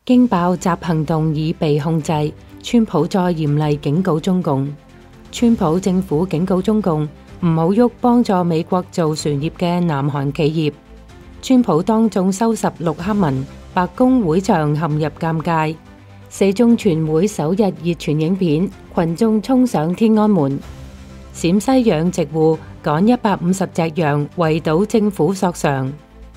驚爆習行動已被控制，川普再嚴厲警告中共。川普政府警告中共唔好喐幫助美國造船業嘅南韓企業。川普當眾收拾陸克文，白宮會場陷入尷尬。四中全會首日熱傳影片，群眾衝上天安門。陝西養殖戶趕150隻羊圍堵政府索償。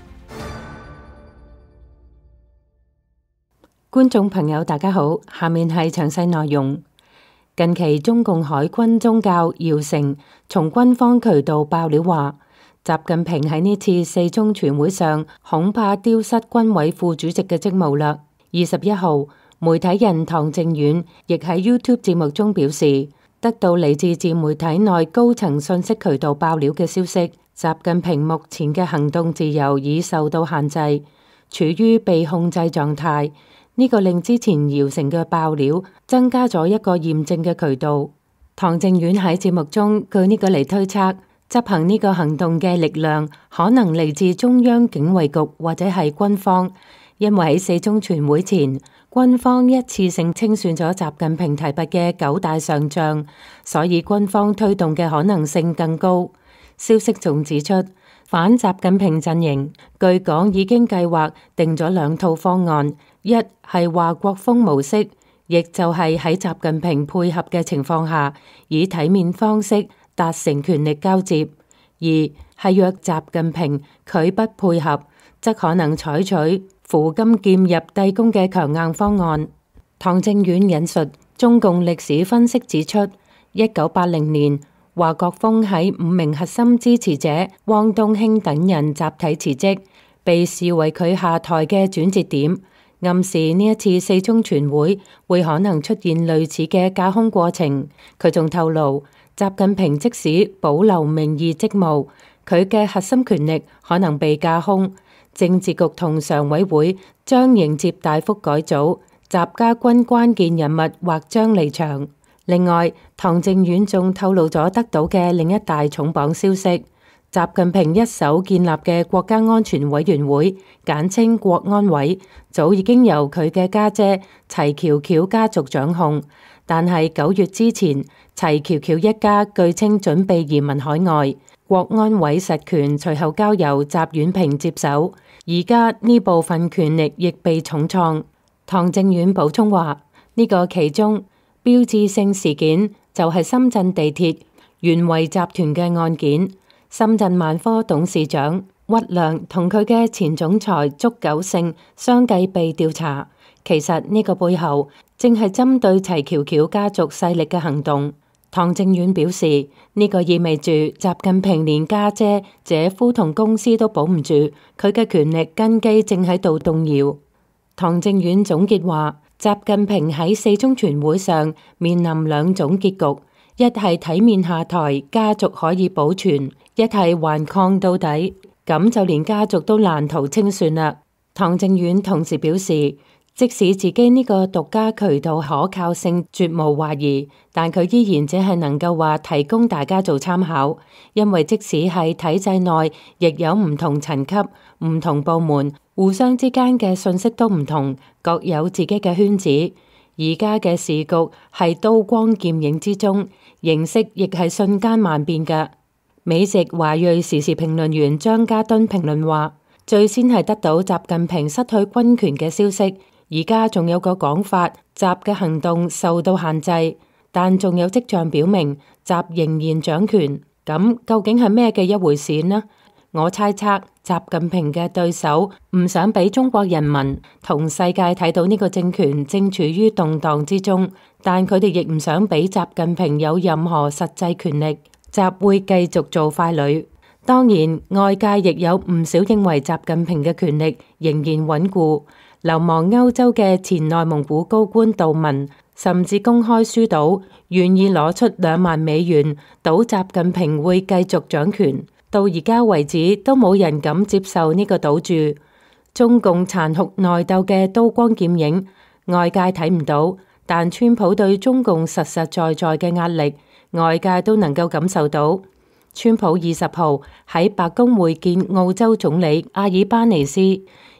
觀眾朋友大家好，下面係詳細內容。近期中共海軍宗教姚成從軍方渠道爆料話，習近平喺呢次四中全會上恐怕丟失軍委副主席嘅職務啦。21號，媒體人唐靖遠亦喺 YouTube 節目中表示，得到嚟自自媒體內高層信息渠道爆料嘅消息，習近平目前嘅行動自由已受到限制，處於被控制狀態。呢個令之前姚成嘅爆料增加咗一個驗證嘅渠道。唐靖遠喺節目中據呢個嚟推測，執行呢個行動嘅力量可能嚟自中央警衛局或者係軍方，因為喺四中全會前，軍方一次性清算咗習近平提拔嘅9大上將，所以軍方推動嘅可能性更高。消息仲指出，反習近平陣營據講已經計劃定咗2套方案。一係華國鋒模式，亦就係喺習近平配合嘅情況下，以體面方式達成權力交接；二係若習近平拒不配合，則可能採取扶金劍入帝宮嘅強硬方案。唐靖遠引述中共歷史分析指出，1980年華國鋒喺5名核心支持者汪東興等人集體辭職，被視為佢下台嘅轉折點。暗示呢一次四中全會會可能出現類似嘅架空過程。佢仲透露，習近平即使保留名義職務，佢嘅核心權力可能被架空。政治局同常委會將迎接大幅改組，習家軍關鍵人物或將離場。另外，唐靖遠仲透露咗得到嘅另一大重磅消息。習近平一手建立嘅國家安全委員會，簡稱國安委，早已經由佢嘅家姐齊喬喬家族掌控。但係9月之前，齊喬喬一家據稱準備移民海外，國安委實權隨後交由習遠平接手。而家呢部分權力亦被重創。唐靖遠補充話，呢個其中標誌性事件就係深圳地鐵原維集團嘅案件。深圳萬科董事長屈亮同佢嘅前總裁祝久勝相繼被調查，其實呢個背後正係針對齊喬喬家族勢力嘅行動。唐靖遠表示，呢個意味住習近平連家姐、姐夫同公司都保唔住，佢嘅權力根基正喺度動搖。唐靖遠總結話，習近平喺四中全會上面臨2種結局，一係體面下台，家族可以保存；一係頑抗到底，咁就連家族都難逃清算啦。唐靖遠同時表示，即使自己呢個獨家渠道可靠性絕無懷疑，但佢依然只係能夠話提供大家做參考，因為即使係體制內，亦有唔同層級、唔同部門，互相之間嘅信息都唔同，各有自己嘅圈子。而家嘅時局係刀光劍影之中，形勢亦係瞬間萬變㗎。美籍華裔時事評論員張家敦評論話，最先係得到習近平失去軍權嘅消息，而家仲有個講法，習嘅行動受到限制，但仲有跡象表明習仍然掌權。咁究竟係咩嘅一回事呢？我猜測習近平嘅對手唔想俾中國人民同世界睇到呢個政權正處於動盪之中，但佢哋亦唔想俾習近平有任何實際權力。習會繼續做傀儡。當然，外界亦有唔少認為習近平嘅權力仍然穩固。流亡歐洲嘅前內蒙古高官杜文甚至公開輸賭，願意攞出2萬美元賭習近平會繼續掌權。到而家為止都冇人敢接受呢個賭注。中共殘酷內鬥嘅刀光劍影，外界睇唔到，但川普對中共實實在在嘅壓力，外界都能夠感受到。川普20號喺白宮會見澳洲總理阿爾巴尼斯，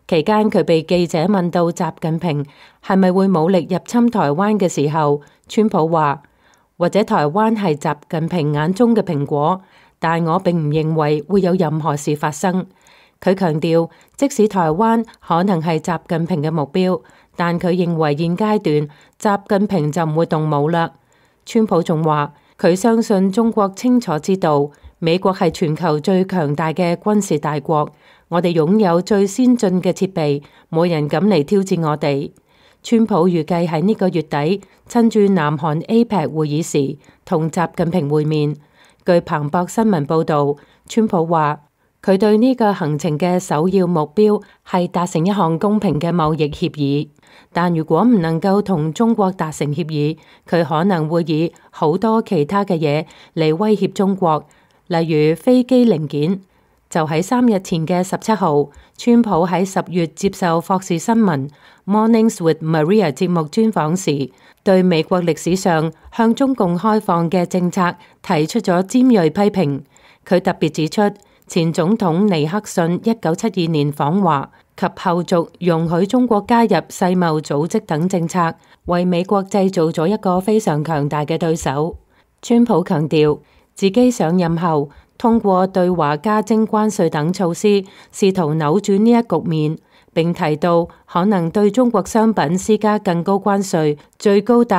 期間，佢被記者問到習近平係咪會武力入侵台灣嘅時候，川普話：或者台灣係習近平眼中嘅蘋果，但我並唔認為會有任何事發生。佢強調，即使台灣可能係習近平嘅目標，但佢認為現階段習近平就唔會動武啦。川普仲話：佢相信中國清楚知道美國係全球最強大嘅軍事大國。我哋擁有最先進嘅設備，冇人敢嚟挑戰我哋。川普預計喺呢個月底，趁住南韓 APEC 會議時，同習近平會面。據彭博新聞報導，川普話佢對呢個行程嘅首要目標係達成一項公平嘅貿易協議，但如果唔能夠同中國達成協議，佢可能會以好多其他嘅嘢嚟威脅中國，例如飛機零件。就喺3日前嘅17號，川普喺10月接受霍士新聞 Mornings with Maria 節目專訪時，對美國歷史上向中共開放嘅政策提出咗尖銳批評。佢特別指出，前總統尼克遜1972年訪華及後續容許中國加入世貿組織等政策，為美國製造咗一個非常強大嘅對手。川普強調，自己上任後，通過對華加徵關稅等措施，試圖扭轉呢一局面，並提到可能對中國商品施加更高關稅，最高達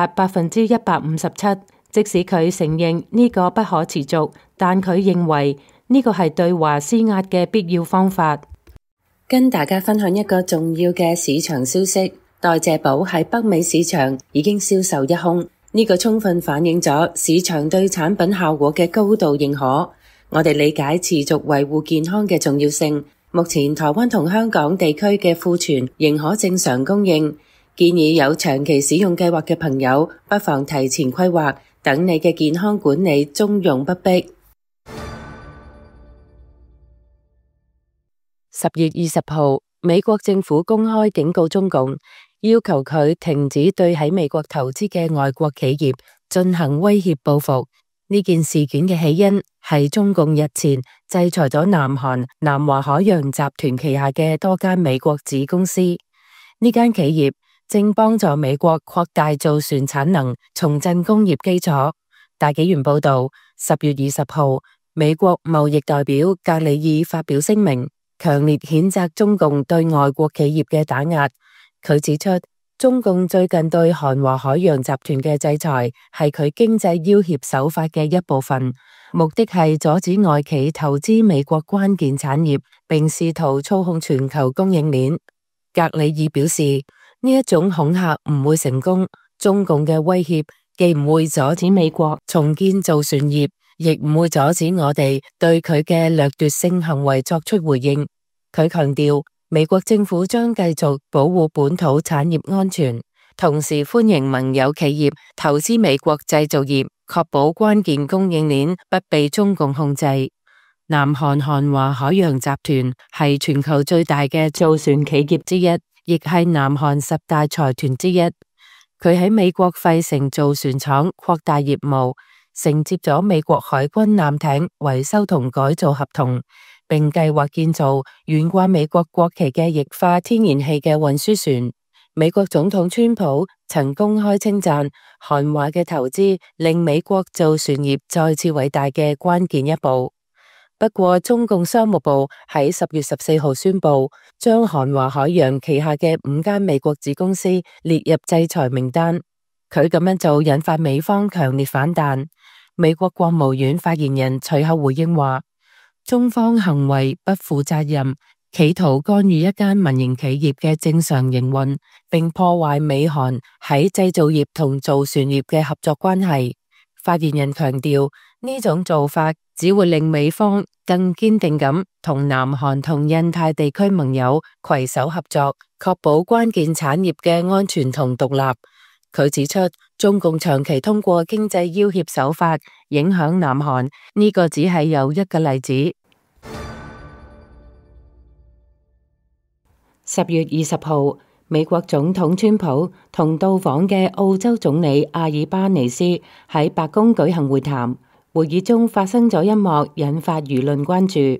157%。即使佢承認呢個不可持續，但佢認為呢個係對華施壓嘅必要方法。跟大家分享一個重要嘅市場消息，代謝寶喺北美市場已經銷售一空，呢個充分反映咗市場對產品效果嘅高度認可。我哋理解持續維護健康嘅重要性。目前台灣同香港地區嘅庫存仍可正常供應，建議有長期使用計劃嘅朋友不妨提前規劃，等你嘅健康管理從容不迫。10月20號，美國政府公開警告中共，要求佢停止對喺美國投資嘅外國企業進行威脅報復。呢件事件嘅起因係中共日前制裁咗南韓南華海洋集團旗下嘅多間美國子公司。呢間企業正幫助美國擴大造船產能，重振工業基礎。大紀元報道，10月20號，美國貿易代表格里爾發表聲明，強烈譴責中共對外國企業嘅打壓。佢指出，中共最近對韓華海洋集團嘅制裁係佢經濟要挾手法嘅一部分，目的係阻止外企投資美國關鍵產業，並試圖操控全球供應鏈。格里爾表示，呢一種恐嚇唔會成功，中共嘅威脅既唔會阻止美國重建造船業，亦唔會阻止我哋對佢嘅掠奪性行為作出回應。佢強調，美國政府將繼續保護本土產業安全，同時歡迎盟友企業投資美國製造業，確保關鍵供應鏈不被中共控制。南韓韓華海洋集團係全球最大嘅造船企業之一，亦係南韓10大財團之一。佢喺美國費城造船廠擴大業務，承接咗美國海軍艦艇維修同改造合同，並計劃建造懸掛美國國旗嘅液化天然氣嘅運輸船。美國總統川普曾公開稱讚韓華嘅投資令美國造船業再次偉大嘅關鍵一步。不過，中共商務部喺10月14號宣布，將韓華海洋旗下嘅5間美國子公司列入制裁名單。佢咁樣做引發美方強烈反彈。美國國務院發言人隨後回應話，中方行為不負責任，企圖干預一間民營企業嘅正常營運，並破壞美韓喺製造業同造船業嘅合作關係。發言人強調，呢種做法只會令美方更堅定咁同南韓同印太地區盟友攜手合作，確保關鍵產業嘅安全同獨立。佢指出，中共長期通過經濟要挾手法影響南韓，呢個只係有一個例子。10月20號，美國總統川普同到訪嘅澳洲總理阿爾巴尼斯喺白宮舉行會談，會議中發生咗一幕引發輿論關注。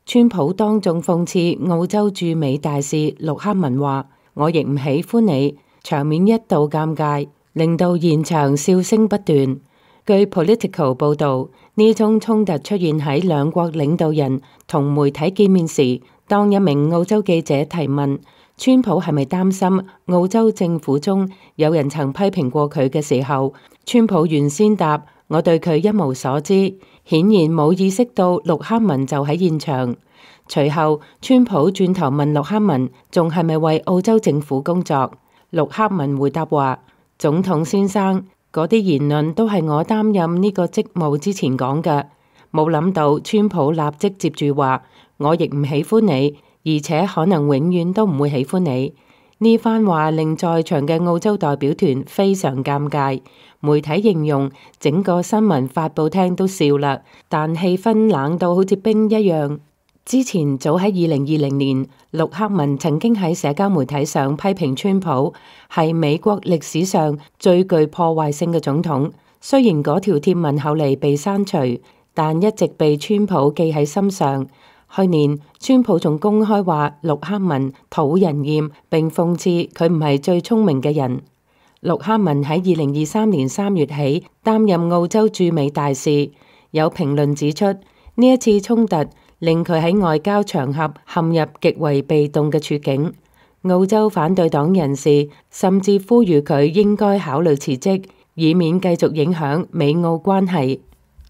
川普當眾諷刺澳洲駐美大使陸克文話：我亦唔喜歡你，場面一度尷尬，令到現場笑聲不斷。據 Politico 報導，呢宗衝突出現喺兩國領導人同媒體見面時，當一名澳洲記者提問川普係咪擔心澳洲政府中有人曾批評過佢嘅時候，川普原先答：我對佢一無所知，顯然冇意識到陸克文就喺現場。隨後，川普轉頭問陸克文仲係咪為澳洲政府工作？陸克文回答話：總統先生，嗰啲言論都係我擔任呢個職務之前講嘅。冇諗到川普立即接住話：我亦唔喜歡你，而且可能永遠都唔會喜歡你。呢番話令在場嘅澳洲代表團非常尷尬，媒體形容整個新聞發佈廳都笑啦，但氣氛冷到好似冰一樣。之前早喺2020年，陸克文曾經喺社交媒體上批評川普係美國歷史上最具破壞性嘅總統。雖然嗰條貼文後嚟被刪除，但一直被川普記喺心上。去年，川普仲公開話陸克文討人厭，並諷刺佢唔係最聰明嘅人。陸克文喺2023年3月起擔任澳洲駐美大使。有評論指出，呢一次衝突令佢喺外交場合陷入極為被動嘅處境。澳洲反對黨人士甚至呼籲佢應該考慮辭職，以免繼續影響美澳關係。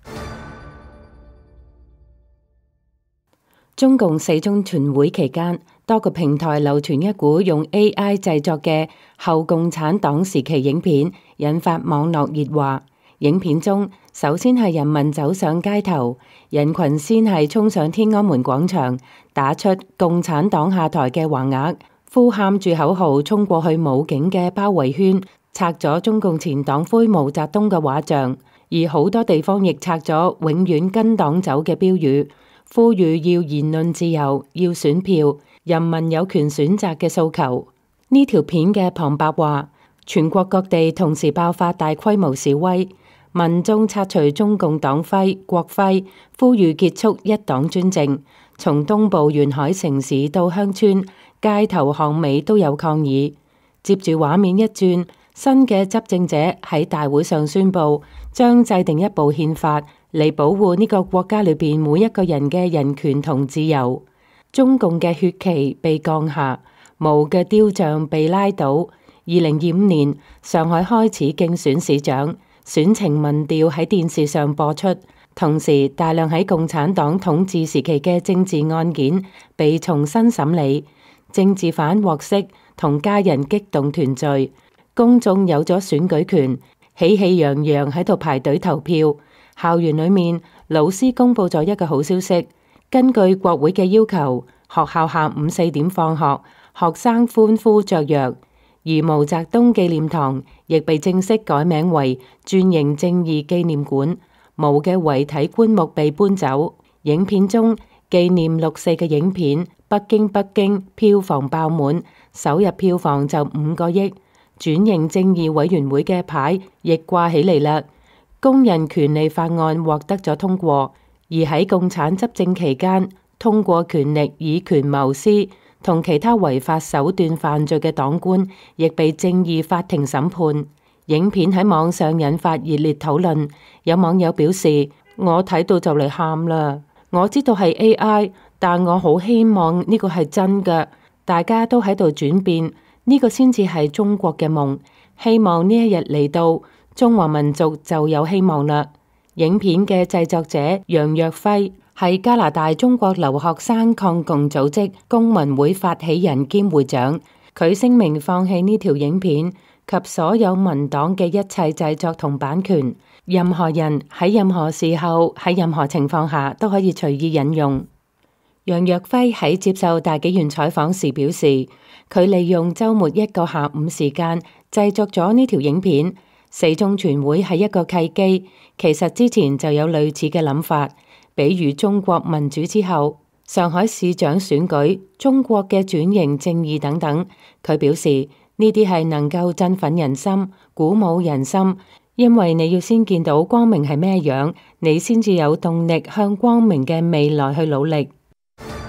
中共四中全會期間，多個平台流傳一股用 AI 製作嘅後共產黨時期影片，引發網絡熱話。影片中，首先係人民走上街頭，人群先係衝上天安門廣場，打出共產黨下台嘅橫額，呼喊住口號衝過去武警嘅包圍圈，拆咗中共前黨魁毛澤東嘅畫像，而好多地方亦拆咗永遠跟黨走嘅標語，呼籲要言論自由，要選票，人民有權選擇嘅訴求。呢條片嘅旁白話，全國各地同時爆發大規模示威，民眾拆除中共黨徽、國徽，呼籲結束一黨專政。從東部沿海城市到鄉村，街頭巷尾都有抗議。接住畫面一轉，新嘅執政者喺大會上宣布，將制定一部憲法嚟保護呢個國家裏邊每一個人嘅人權同自由。中共嘅血旗被降下，毛嘅雕像被拉倒。2025年，上海開始競選市長。選情民調喺電視上播出，同時大量喺共產黨統治時期嘅政治案件被重新審理，政治犯獲釋，同家人激動團聚，公眾有咗選舉權，喜氣洋洋喺度排隊投票。校園裏面，老師公布咗一個好消息，根據國會嘅要求，學校下午4點放學，學生歡呼雀躍。而毛澤東紀念堂亦被正式改名為轉型正義紀念館，毛嘅遺體棺木被搬走。影片中紀念6·4嘅影片《北京》票房爆滿，首日票房就5個億。轉型正義委員會嘅牌亦掛起嚟啦。工人權利法案獲得咗通過，而喺共產執政期間，通過權力以權謀私同其他違法手段犯罪嘅黨官，亦被正義法庭審判。影片喺網上引發熱烈討論，有網友表示：我睇到就嚟喊啦！我知道係 AI，但我好希望呢個係真嘅。大家都喺度轉變，呢個先至係中國嘅夢。希望呢一日嚟到，中華民族就有希望啦。影片嘅製作者楊若輝係加拿大中國留學生抗共組織公民會發起人兼會長，佢聲明放棄呢條影片及所有文檔嘅一切製作同版權，任何人喺任何時候喺任何情況下都可以隨意引用。楊若輝喺接受大紀元採訪時表示，佢利用週末一個下午時間製作咗呢條影片。四中全會係一個契機，其實之前就有類似嘅諗法。比如中國民主之後，上海市長選舉、中國嘅轉型正義等等，佢表示呢啲係能夠振奮人心、鼓舞人心，因為你要先見到光明係咩樣，你先至有動力向光明嘅未來去努力。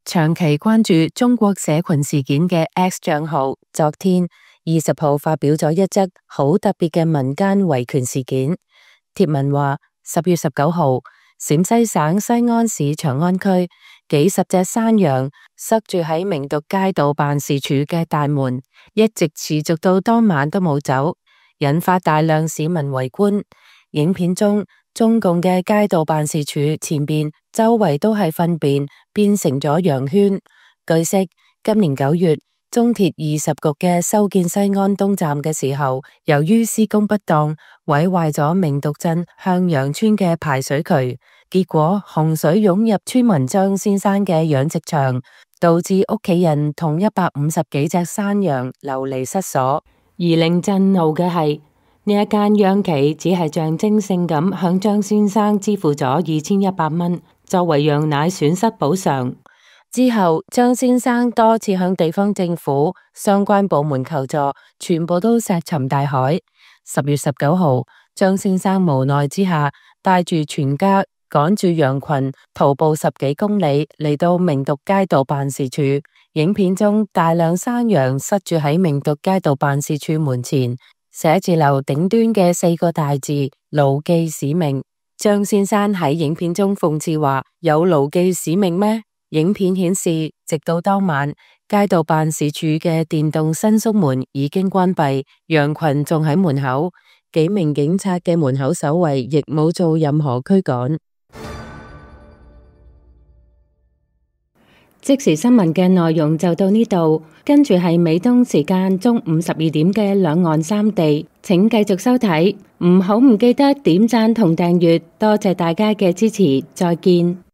長期關注中國社群事件嘅 X 賬號，昨天20號發表咗一則好特別嘅民間維權事件。貼文話，10月19號，陝西省西安市長安區幾十隻山羊塞住喺明讀街道辦事處嘅大門，一直持續到當晚都冇走，引發大量市民圍觀。影片中，中共嘅街道辦事處前邊周圍都係糞便，變成咗羊圈。據悉，今年9月，中鐵20局嘅修建西安東站嘅時候，由於施工不當，毀壞咗明讀鎮向陽村嘅排水渠，結果洪水湧入村民張先生嘅養殖場，導致屋企人同150幾隻山羊流離失所。而令震怒嘅係，呢一間央企只係象徵性咁向張先生支付咗2100蚊作為羊奶損失補償。之後，張先生多次向地方政府相關部門求助，全部都石沉大海。10月19號，張先生無奈之下，帶住全家趕住羊群徒步10幾公里嚟到明讀街道辦事處。影片中大量山羊塞住喺明讀街道辦事處門前，寫字樓頂端嘅4個大字牢記使命。張先生喺影片中諷刺話：有牢記使命咩？影片顯示，直到當晚，街道辦事處嘅電動伸縮門已經關閉，羊群仲喺門口，幾名警察嘅門口守衛亦冇做任何驅趕。即時新聞嘅內容就到呢度，跟住係美東時間中午12點嘅兩岸三地，請繼續收睇，唔記得點讚同訂閱，多謝大家嘅支持，再見。